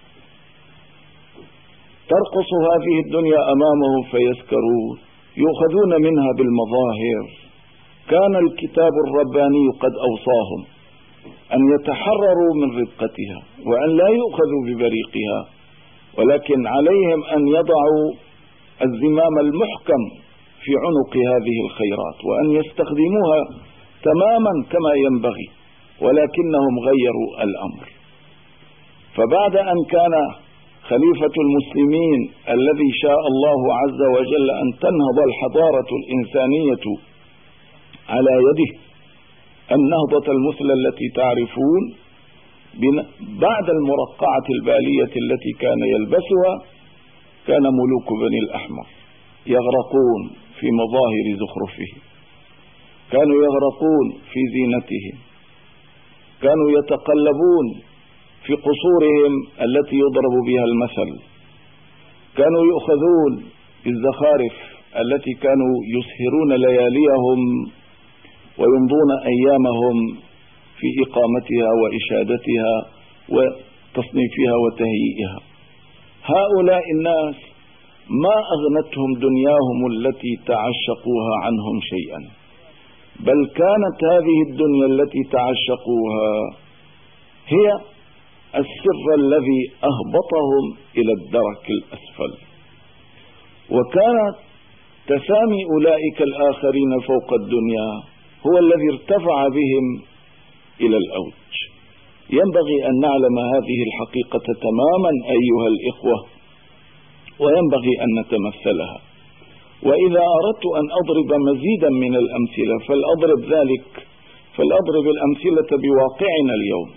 ترقص هذه الدنيا أمامهم فيسكرون، يؤخذون منها بالمظاهر. كان الكتاب الرباني قد أوصاهم أن يتحرروا من رقتها وأن لا يؤخذوا ببريقها، ولكن عليهم أن يضعوا الزمام المحكم في عنق هذه الخيرات وأن يستخدموها تماما كما ينبغي، ولكنهم غيروا الأمر. فبعد أن كان خليفة المسلمين الذي شاء الله عز وجل أن تنهض الحضارة الإنسانية على يده النهضة المثلى التي تعرفون، بعد المرقعة البالية التي كان يلبسها، كان ملوك بني الأحمر يغرقون في مظاهر زخرفه، كانوا يغرقون في زينتهم، كانوا يتقلبون في قصورهم التي يضرب بها المثل، كانوا يؤخذون بالزخارف التي كانوا يسهرون لياليهم ويمضون أيامهم في إقامتها وإشادتها وتصنيفها وتهيئها. هؤلاء الناس ما أغنتهم دنياهم التي تعشقوها عنهم شيئا، بل كانت هذه الدنيا التي تعشقوها هي السر الذي أهبطهم إلى الدرك الأسفل. وكانت تسامي أولئك الآخرين فوق الدنيا هو الذي ارتفع بهم إلى الأوج. ينبغي أن نعلم هذه الحقيقة تماما أيها الإخوة، وينبغي أن نتمثلها. وإذا أردت أن أضرب مزيدا من الأمثلة فلأضرب ذلك فلأضرب الأمثلة بواقعنا اليوم.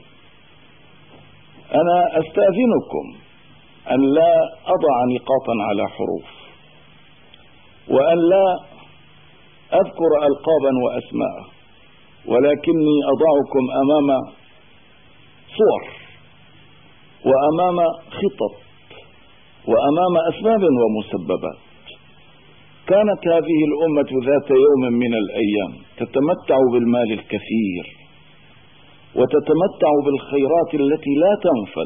أنا أستأذنكم أن لا أضع نقاطا على حروف، وأن لا أذكر ألقابا وأسماء، ولكني أضعكم أمام صور وأمام خطط وأمام أسباب ومسببات. كانت هذه الأمة ذات يوم من الأيام تتمتع بالمال الكثير وتتمتع بالخيرات التي لا تنفد،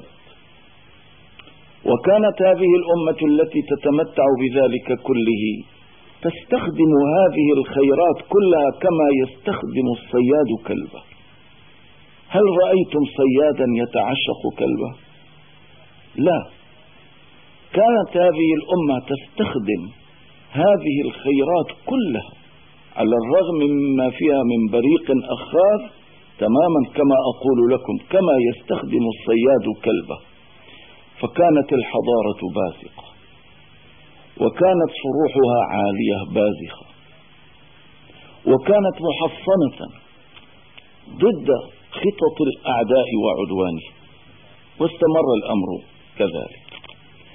وكانت هذه الأمة التي تتمتع بذلك كله تستخدم هذه الخيرات كلها كما يستخدم الصياد كلبه. هل رأيتم صيادا يتعشق كلبه؟ لا. كانت هذه الأمة تستخدم هذه الخيرات كلها على الرغم مما فيها من بريق أخاذ تماما كما أقول لكم كما يستخدم الصياد كلبه. فكانت الحضارة بازقة، وكانت صروحها عالية بازخة، وكانت محصنة ضد خطط الأعداء وعدوانه، واستمر الأمر كذلك.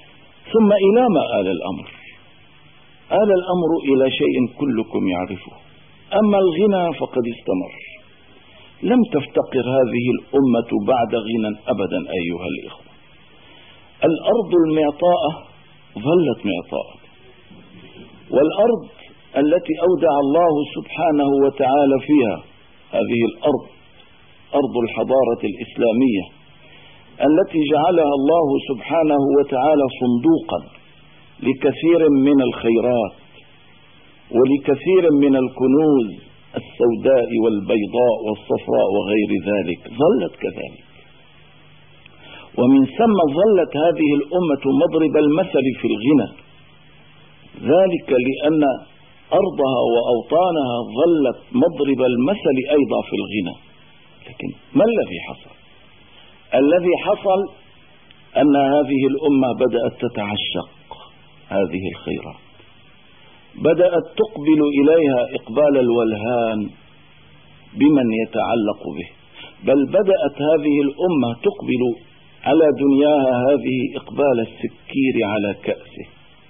ثم إلى ما آل الأمر؟ آل الأمر إلى شيء كلكم يعرفه. أما الغنى فقد استمر. لم تفتقر هذه الأمة بعد غنى أبدا أيها الإخوة. الأرض المعطاءة ظلت معطاءة، والأرض التي أودع الله سبحانه وتعالى فيها هذه الأرض، أرض الحضارة الإسلامية التي جعلها الله سبحانه وتعالى صندوقا لكثير من الخيرات ولكثير من الكنوز السوداء والبيضاء والصفراء وغير ذلك، ظلت كذلك. ومن ثم ظلت هذه الأمة مضرب المثل في الغنى، ذلك لأن أرضها وأوطانها ظلت مضرب المثل أيضا في الغنى. لكن ما الذي حصل؟ الذي حصل أن هذه الأمة بدأت تتعشق هذه الخيرات، بدأت تقبل إليها إقبال الولهان بمن يتعلق به، بل بدأت هذه الأمة تقبل على دنياها هذه إقبال السكير على كأسه،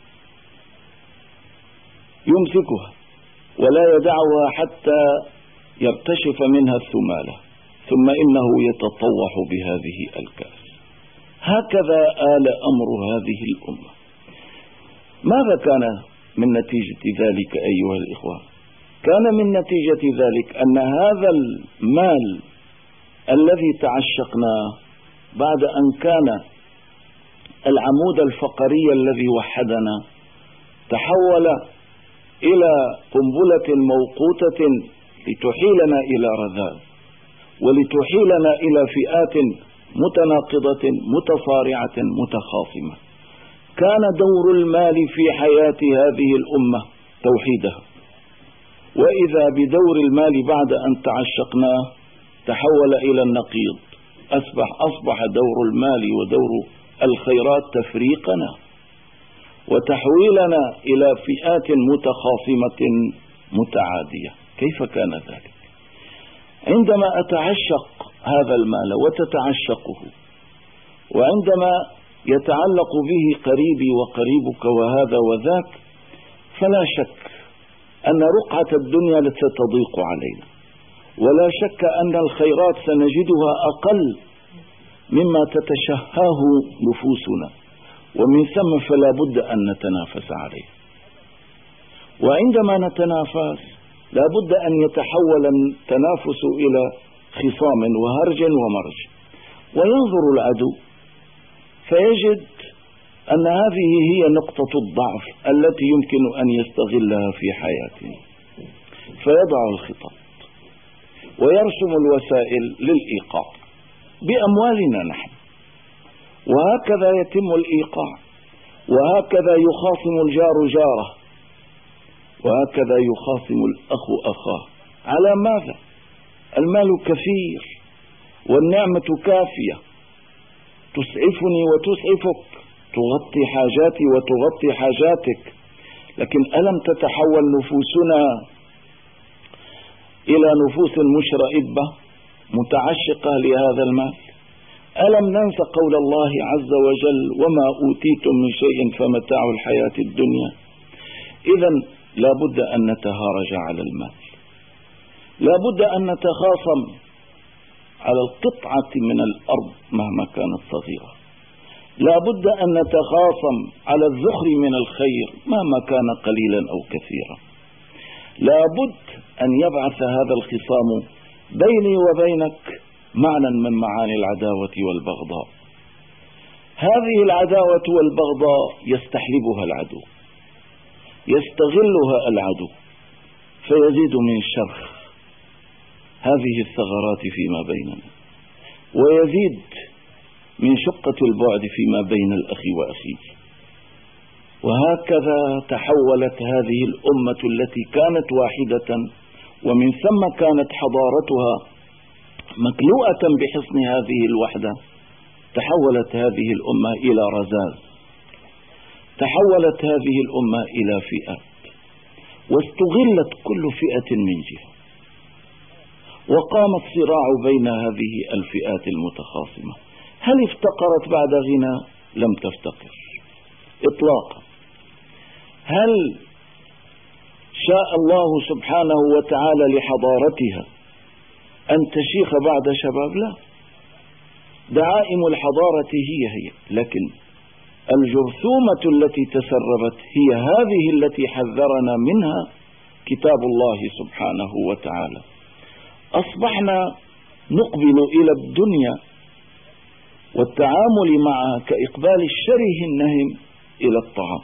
يمسكها ولا يدعها حتى يرتشف منها الثمالة، ثم إنه يتطوح بهذه الكأس. هكذا آل أمر هذه الأمة. ماذا كان من نتيجة ذلك أيها الإخوة؟ كان من نتيجة ذلك أن هذا المال الذي تعشقناه بعد أن كان العمود الفقري الذي وحدنا تحول إلى قنبلة موقوتة لتحيلنا إلى رذاذ ولتحيلنا إلى فئات متناقضة متصارعة متخاصمة. كان دور المال في حياة هذه الأمة توحيدها، وإذا بدور المال بعد أن تعشقناه تحول إلى النقيض، أصبح, أصبح دور المال ودور الخيرات تفريقنا وتحويلنا إلى فئات متخاصمة متعادية. كيف كان ذلك؟ عندما أتعشق هذا المال وتتعشقه، وعندما يتعلق به قريبي وقريبك وهذا وذاك، فلا شك أن رقعة الدنيا ستضيق علينا، ولا شك أن الخيرات سنجدها أقل مما تتشهاه نفوسنا، ومن ثم فلا بد أن نتنافس عليه. وعندما نتنافس لا بد أن يتحول التنافس إلى خصام وهرج ومرج، وينظر العدو فيجد أن هذه هي نقطة الضعف التي يمكن أن يستغلها في حياتنا، فيضع الخطط ويرسم الوسائل للإيقاع بأموالنا نحن. وهكذا يتم الإيقاع، وهكذا يخاصم الجار جاره، وهكذا يخاصم الأخ أخاه. على ماذا؟ المال كثير والنعمة كافية، تسعفني وتسعفك، تغطي حاجاتي وتغطي حاجاتك. لكن ألم تتحول نفوسنا إلى نفوس مشرئبة متعشقة لهذا المال؟ ألم ننس قول الله عز وجل: وما أوتيتم من شيء فمتاع الحياة الدنيا؟ إذن لا بد أن نتهارج على المال، لا بد أن نتخاصم على القطعة من الأرض مهما كانت صغيرة، لا بد أن نتخاصم على الذخر من الخير مهما كان قليلا أو كثيرا. لا بد أن يبعث هذا الخصام بيني وبينك معنى من معاني العداوة والبغضاء. هذه العداوة والبغضاء يستحلبها العدو، يستغلها العدو، فيزيد من شرخ هذه الثغرات فيما بيننا، ويزيد من شقة البعد فيما بين الأخ وأخيه. وهكذا تحولت هذه الأمة التي كانت واحدة ومن ثم كانت حضارتها مكلوءة بحصن هذه الوحدة، تحولت هذه الأمة إلى رذاذ، تحولت هذه الأمة إلى فئات، واستغلت كل فئة من جهة، وقام الصراع بين هذه الفئات المتخاصمة. هل افتقرت بعد غنى؟ لم تفتقر. إطلاقا. هل شاء الله سبحانه وتعالى لحضارتها أن تشيخ بعد شباب؟ لا، دعائم الحضارة هي هي، لكن الجرثومة التي تسربت هي هذه التي حذرنا منها كتاب الله سبحانه وتعالى. أصبحنا نقبل إلى الدنيا والتعامل معها كإقبال الشره النهم إلى الطعام.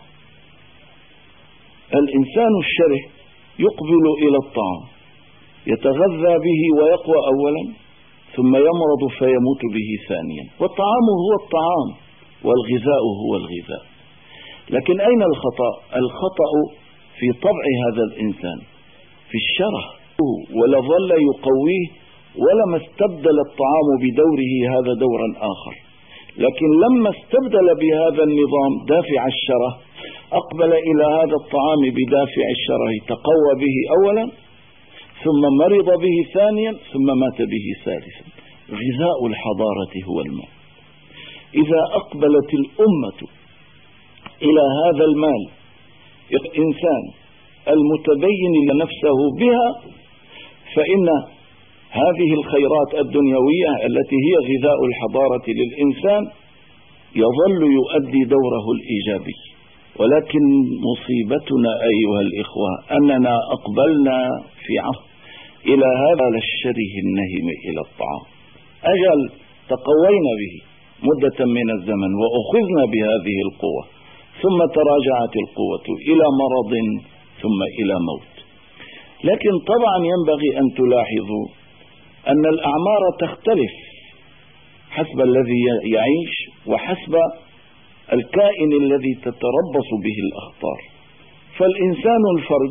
الإنسان الشره يقبل إلى الطعام، يتغذى به ويقوى أولا، ثم يمرض فيموت به ثانيا، والطعام هو الطعام والغذاء هو الغذاء. لكن أين الخطأ؟ الخطأ في طبع هذا الإنسان، في الشره، ولظل يقويه ولما استبدل الطعام بدوره هذا دورا آخر. لكن لما استبدل بهذا النظام دافع الشره، أقبل إلى هذا الطعام بدافع الشره، تقوى به أولا، ثم مرض به ثانيا، ثم مات به ثالثا. غذاء الحضارة هو المال. إذا أقبلت الأمة إلى هذا المال، الإنسان المتبين لنفسه بها، فإن هذه الخيرات الدنيوية التي هي غذاء الحضارة للإنسان يظل يؤدي دوره الإيجابي. ولكن مصيبتنا أيها الإخوة أننا أقبلنا في عصر إلى هذا الشره النهم إلى الطعام. أجل تقوينا به مدة من الزمن وأخذنا بهذه القوة، ثم تراجعت القوة إلى مرض ثم إلى موت. لكن طبعا ينبغي أن تلاحظوا أن الأعمار تختلف حسب الذي يعيش وحسب الكائن الذي تتربص به الأخطار. فالإنسان الفرد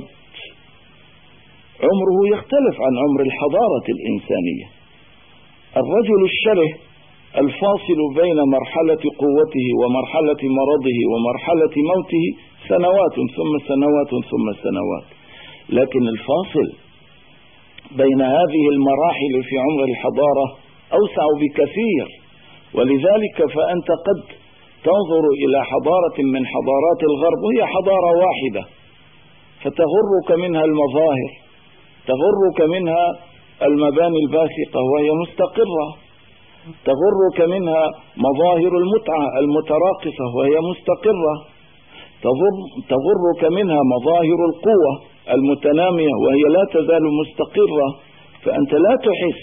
عمره يختلف عن عمر الحضارة الإنسانية. الرجل الشره الفاصل بين مرحلة قوته ومرحلة مرضه ومرحلة موته سنوات ثم سنوات ثم سنوات، لكن الفاصل بين هذه المراحل في عمر الحضارة أوسع بكثير. ولذلك فأنت قد تنظر إلى حضارة من حضارات الغرب وهي حضارة واحدة، فتغرك منها المظاهر، تغرك منها المباني الباسقة وهي مستقرة، تغرك منها مظاهر المتعة المتراقصة وهي مستقرة، تغرك منها مظاهر القوة المتنامية وهي لا تزال مستقرة. فأنت لا تحس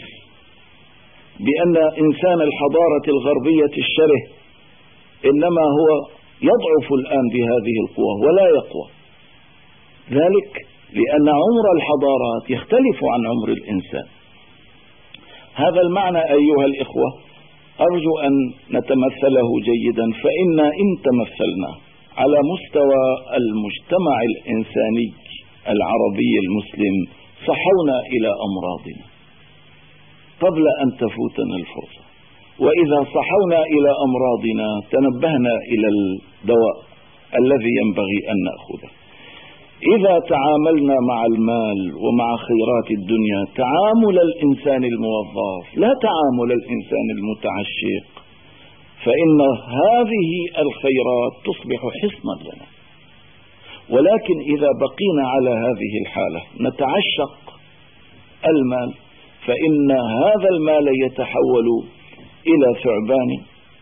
بأن إنسان الحضارة الغربية الشره إنما هو يضعف الآن بهذه القوة ولا يقوى، ذلك لأن عمر الحضارات يختلف عن عمر الإنسان. هذا المعنى أيها الإخوة أرجو أن نتمثله جيدا، فإن إن تمثلنا على مستوى المجتمع الإنساني العربي المسلم صحونا إلى أمراضنا قبل أن تفوتنا الفرصة، وإذا صحونا إلى أمراضنا تنبهنا إلى الدواء الذي ينبغي أن نأخذه. إذا تعاملنا مع المال ومع خيرات الدنيا تعامل الإنسان الموظف لا تعامل الإنسان المتعشق، فإن هذه الخيرات تصبح حصنا لنا. ولكن إذا بقينا على هذه الحالة نتعشق المال، فإن هذا المال يتحول إلى ثعبان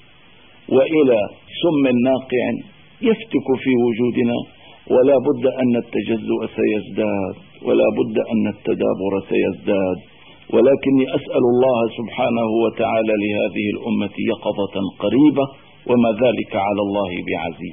وإلى سم ناقع يفتك في وجودنا، ولا بد أن التجزؤ سيزداد ولا بد أن التدابر سيزداد. ولكني أسأل الله سبحانه وتعالى لهذه الأمة يقظة قريبة، وما ذلك على الله بعزيز.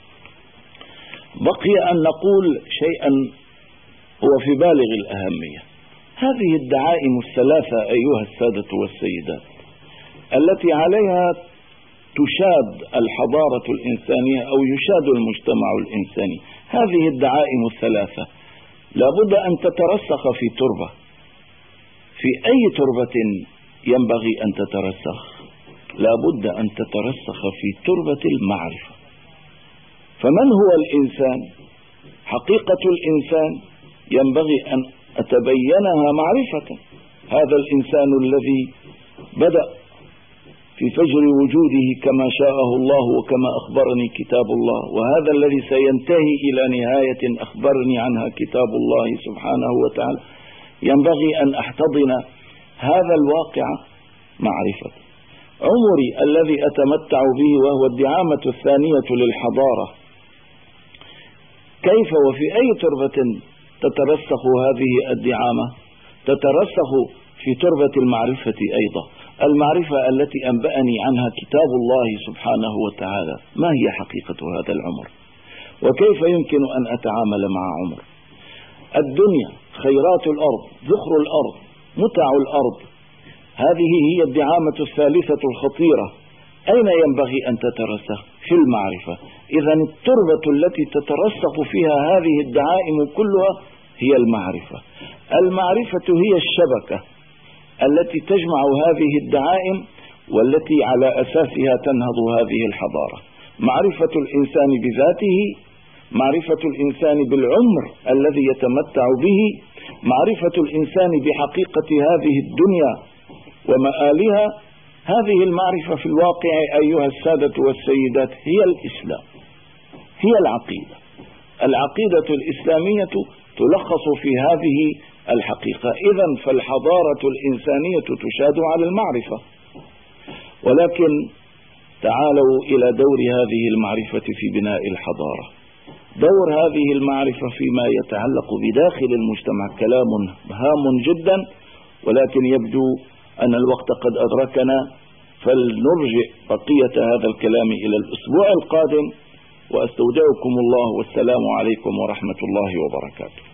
بقي أن نقول شيئا هو في بالغ الأهمية. هذه الدعائم الثلاثة أيها السادة والسيدات التي عليها تشاد الحضارة الإنسانية أو يشاد المجتمع الإنساني، هذه الدعائم الثلاثة لابد أن تترسخ في تربة. في أي تربة ينبغي أن تترسخ؟ لابد أن تترسخ في تربة المعرفة. فمن هو الإنسان؟ حقيقة الإنسان ينبغي أن أتبينها معرفة. هذا الإنسان الذي بدأ في فجر وجوده كما شاءه الله وكما أخبرني كتاب الله، وهذا الذي سينتهي إلى نهاية أخبرني عنها كتاب الله سبحانه وتعالى. ينبغي أن أحتضن هذا الواقع معرفة. عمري الذي أتمتع به وهو الدعامة الثانية للحضارة، كيف وفي أي تربة تترسخ هذه الدعامة؟ تترسخ في تربة المعرفة أيضا، المعرفة التي أنبأني عنها كتاب الله سبحانه وتعالى. ما هي حقيقة هذا العمر؟ وكيف يمكن أن أتعامل مع عمر؟ الدنيا، خيرات الأرض، ذخر الأرض، متع الأرض، هذه هي الدعامة الثالثة الخطيرة. أين ينبغي أن تترسخ؟ في المعرفة. إذن التربة التي تترسخ فيها هذه الدعائم كلها هي المعرفة. المعرفة هي الشبكة التي تجمع هذه الدعائم والتي على أساسها تنهض هذه الحضارة. معرفة الإنسان بذاته، معرفة الإنسان بالعمر الذي يتمتع به، معرفة الإنسان بحقيقة هذه الدنيا ومآلها. هذه المعرفة في الواقع أيها السادة والسيدات هي الإسلام، هي العقيدة. العقيدة الإسلامية تلخص في هذه الحقيقة. إذن فالحضارة الإنسانية تشاد على المعرفة. ولكن تعالوا إلى دور هذه المعرفة في بناء الحضارة. دور هذه المعرفة فيما يتعلق بداخل المجتمع كلام هام جدا، ولكن يبدو أن الوقت قد أدركنا، فلنرجع بقية هذا الكلام إلى الأسبوع القادم، وأستودعكم الله، والسلام عليكم ورحمة الله وبركاته.